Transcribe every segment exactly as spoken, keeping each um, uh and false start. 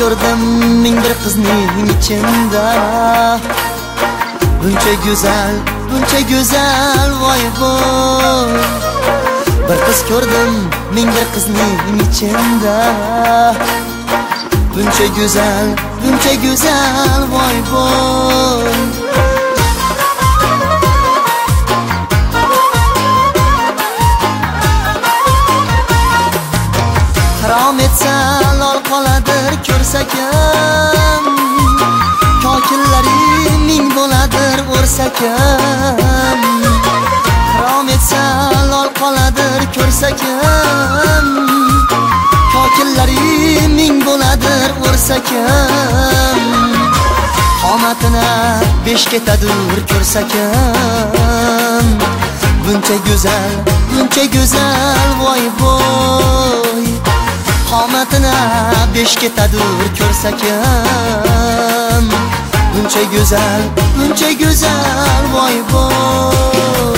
ko'rdim ming bir qizning ichida. Buncha go'zal, buncha go'zal voy voy. Bir qiz ko'rdim ming bir qizning ichida. Buncha go'zal, buncha go'zal voy voy. Harom etsa lol qoladir ko'rsakam, kokillari ming bo'ladir o'rsakam. Harom etsa lol qoladir ko'rsakam, kokillari ming bo'ladir o'rsakam. Qomatina besh ketadur ko'rsakam. Buncha go'zal, buncha go'zal voy voy. Qomatina besh ketadur ko'rsakam. Buncha go'zal, buncha go'zal voy voy.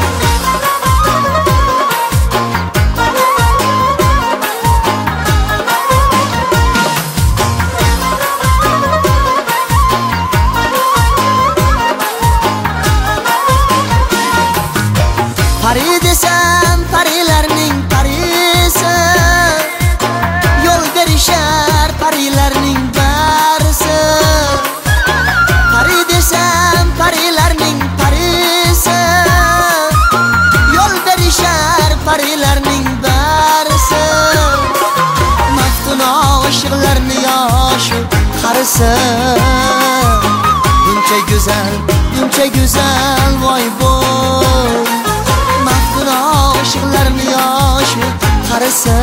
Pari desam parilarning parisi, yo'l berishar parilarning barisi. Pari desam parilarning parisi, yo'l berishar parilarning barisi. Maftun oshiqlarni yoshi qarisi. Buncha go'zal, buncha go'zal voy voy. Oshiqlarni yoshi qarisa.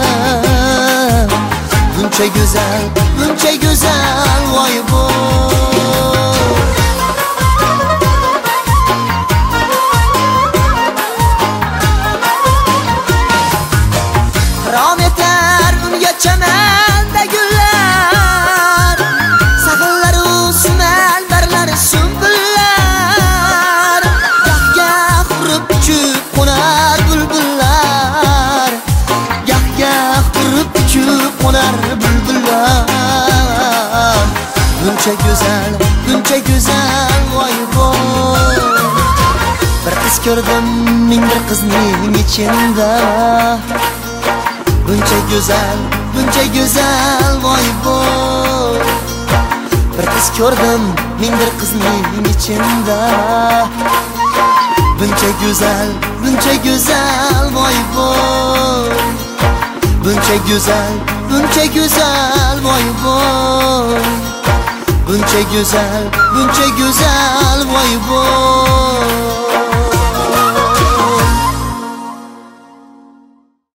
Buncha go'zal, buncha go'zal voy voy. Harom etar unga chamanda gullar, saxinlaru sumal barlari sumbullar. Gah-gah urib uchib qo'nar bulbullar, gah-gah urib uchib qo'nar bulbullar. Buncha go'zal, buncha go'zal voy voy. Bir qiz ko'rdim ming bir qizning ichida. Buncha go'zal, buncha go'zal voy voy. Bir qiz ko'rdim ming bir qizning ichida. Buncha go'zal, buncha go'zal voy voy. Buncha go'zal, buncha go'zal voy voy. Buncha go'zal, buncha go'zal voy voy.